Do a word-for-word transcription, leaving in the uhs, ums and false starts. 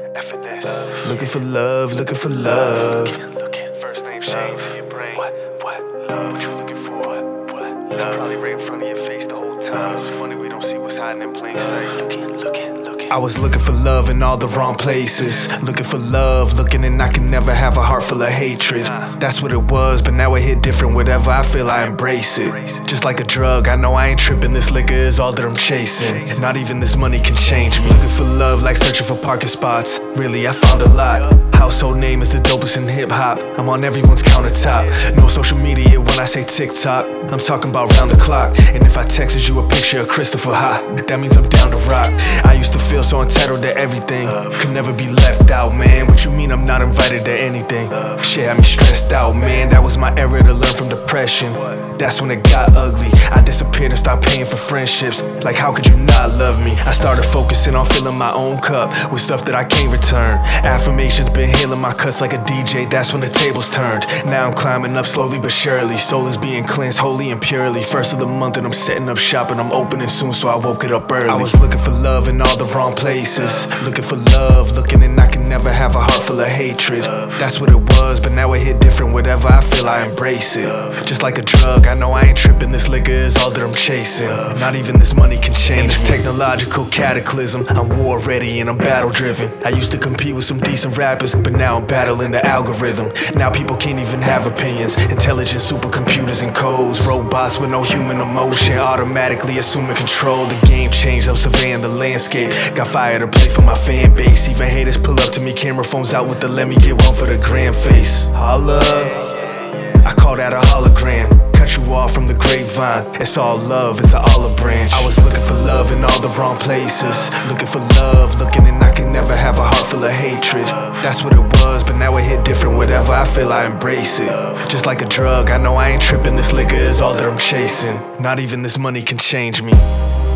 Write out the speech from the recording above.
F N S. Looking for love, looking for love. Looking, looking. First name Shane to your brain. What? What? Love. What you looking for? What? What? It's probably right in front of your face the whole time. It's funny we don't see what's hiding in plain sight. Looking, looking, looking. I was looking for love in all the wrong places. Looking for love, looking and I can never have a heart full of hatred. That's what it was, but now it hit different. Whatever I feel, I embrace it. Just like a drug, I know I ain't tripping. This liquor is all that I'm chasing. And not even this money can change me. Looking for love like searching for parking spots. Really, I found a lot. Household name is the dopest in hip-hop. I'm on everyone's countertop. No social media when I say TikTok. I'm talking about round the clock. And if I texted you a picture of Christopher Ha, that means I'm down to rock. I used to feel so entitled to everything. Could never be left out, man. What you mean I'm not invited to anything? Shit had me stressed out, man. That was my era to learn from depression. That's when it got ugly. I disappeared and stopped paying for friendships. Like how could you not love me? I started focusing on filling my own cup with stuff that I can't return. Affirmations been healing my cuts like a D J. That's when the tables turned. Now I'm climbing up slowly but surely. Soul is being cleansed wholly and purely. First of the month and I'm setting up shop and I'm opening soon, so I woke it up early. I was looking for love in all the wrong places. Looking for love, looking and I can never have a heart full of hatred. That's what it was, but now it hit different. Whatever I feel, I embrace it. Just like a drug, I know I ain't tripping. This liquor is all that I'm chasing. Not even this money can change. In this technological cataclysm, I'm war ready and I'm battle driven. I used to compete with some decent rappers, but now I'm battling the algorithm. Now people can't even have opinions. Intelligent supercomputers and codes. Robots with no human emotion, automatically assuming control. The game changed, I'm surveying the landscape. Got fire to play for my fan base. Even haters pull up to me, camera phones out with the let me get one for the grand face. Holla, I call that a hologram. Cut you off from the grapevine. It's all love, it's an olive branch. I was looking for love in all the wrong places. Looking for love, looking and I can never have a heart full of hatred. That's what it was, but now it hit different. Whatever I feel, I embrace it. Just like a drug, I know I ain't tripping. This liquor is all that I'm chasing. Not even this money can change me.